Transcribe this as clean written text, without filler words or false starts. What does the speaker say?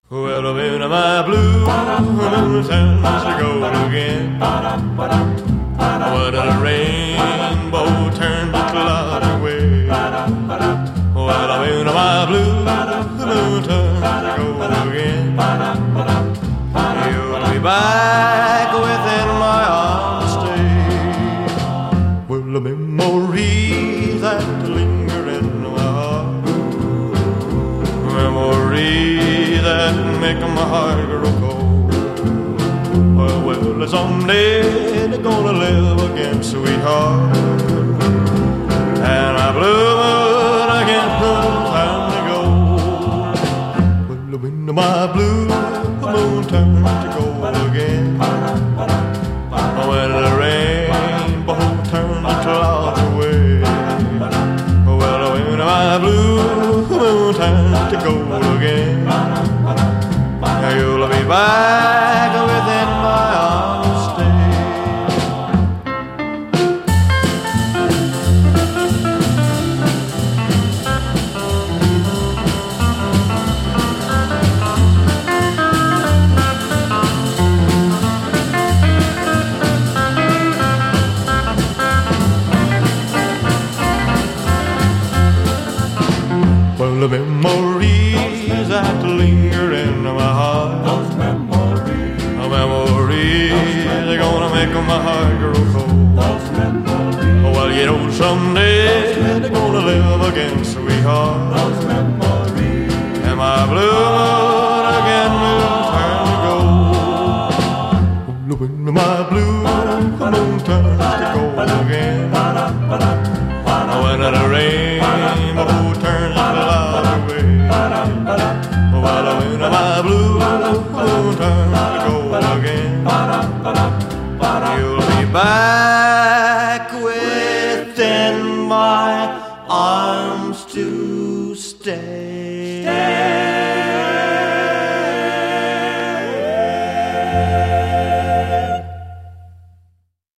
Well, when my blue moon turns to gold again, when the rainbow turns to clouds away, well, when my blue moon turns to gold again, you'll be back within my arms stay. Well, the memories that linger in my heart, memories that make my heart grow cold. Well, someday they're gonna live again, sweetheart, and my blue moon again time to go. Well, when my blue moon turns to gold again, when the rainbow turns the clouds away, well, when my blue moon turns to gold again, you'll be back within my arms stay. Well, the memories that linger in my heart, those memories are gonna make my heart grow cold. Those memories, well, you know, someday they're gonna live again, sweetheart. Those memories, and my blue moon again will turn to gold. When my blue moon turns to gold again, when the rainbow turns the clouds away, well, when my blue moon turns to gold again, you'll be back within my arms to stay.